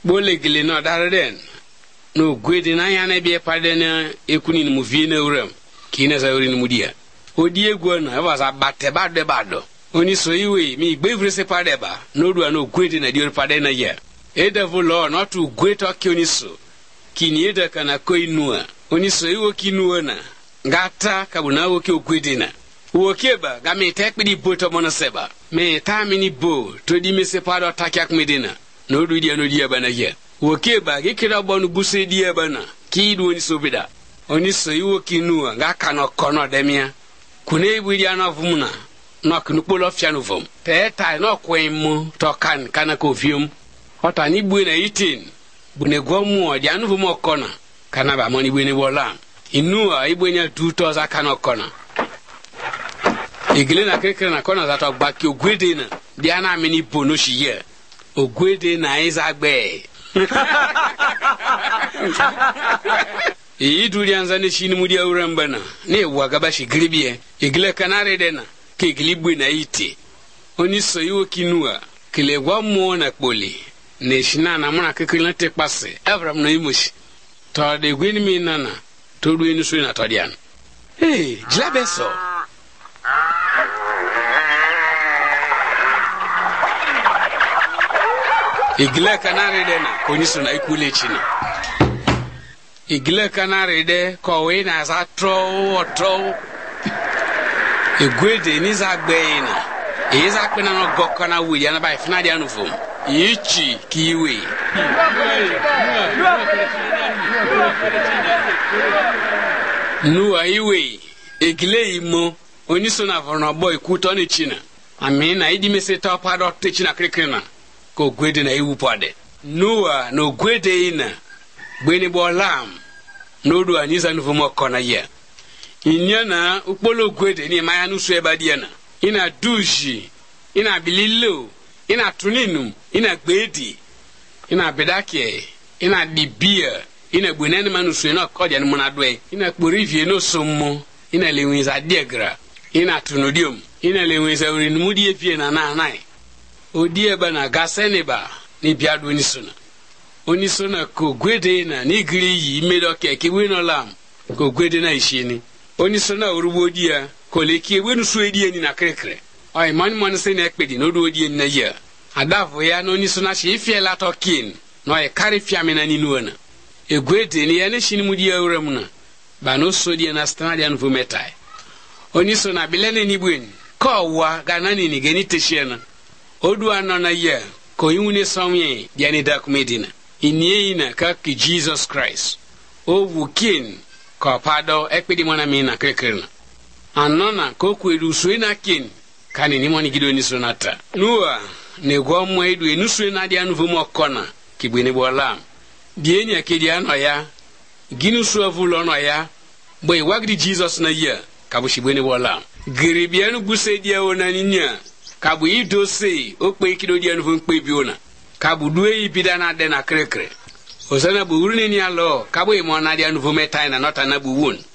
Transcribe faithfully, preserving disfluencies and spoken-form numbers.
bole gile no darden no gwedi na ya na bie pade na ekuni mu vie na uram kina za uri mu dia odi egwu na ba za bate bade bado oni so iwe mi gbevre se pade ba no do na gwedi na di pade na ye e devil law not to great oni so kini eda kana koinua oni so iwo kinua na ngata kabuna wo ke ogwedi na wo keba ga me tekpidi boto mono seba me ta mini bo to di me se pado takyak medina no do dia no dia bana ye wo keba ge kira bonu buse dia bana ki do oni so bida oni so iwo kinua ga kana kono demia kune ibu dia na vumuna no knupolo fia no vom te tai no kwemu to kan kana ko vium ota ni bu na eighteen bu ne gwomu o dia no vom okona kana ba moni bu ni wola inua ibu nya two thousand kana okona igile na kekere na kona za to gba ki ogwede na dia na amini bono shiye ogwede na izagbe iyi duri anza ne shini mudi awramba na ne waga shi gribie igile kanare de na ke igilibwe na ite oni so yiwo kinua kile gwa mo na kpoli ne shina na mona kekere na te pase avram no imoshi to de gwini mi nana to du enu so na to dian eh jlabeso igile kanare de na koniso na ikule chini igile kanare de ko we na za tro otro egwede ni za gbe na e za pe na no gokana wu ya na ba fina dia no fom yichi kiwe nu aiwe igile imo oniso na vorno boy kuto ni china amina idi mese to pado te china krikena ko gwede na iwu pade nuwa no gwede ina gbeni bolam no do anisa no fomo kona ye inya na ukpolo gwede ni maya no so ebadie na ina duji ina bililo ina tuninu ina gbedi ina bedake ina dibia ina gbenani manu so na kodya no munadwe ina kporivie no sommo ina lewinza degra ina tunodium ina lewinza urinumudi efie na na nai odie ba na gaseneba ni biado ni sona oni sona ko gwede na ni giri yi medoke ke we no lam ko gwede na ishini oni sona orubodia ko leki we no so edie ni na krekre ai man man se na ekpedi no do odie ni na ya adavo ya no ni sona shi fiela tokin no e kare fiame na ni nuona e gwede ni ya ne shini mudi awram na ba no so die na standia no vometai oni sona bilene ni buen ko wa ganani ni geni teshiena odu anona ye ko yune somye diani dak medina inie na ka ki Jesus Christ o wukin ko pado ekpedi mona mina krekrena anona ko kwedu suina kin kani ni moni gidoni sonata nuwa ne gwomo edu enusu na dia nu vumo kona kibwene bolam dieni akedi anoya ginusu avulo no ya boy wagdi Jesus na ye kabushibwene bolam giribianu busedia onaninya kabu idose okpe kidodi anu fun pe biona kabu duwe ibida na de na krekre osana bu uruni ni alo kabu imo na de anu fun metai na nota na bu won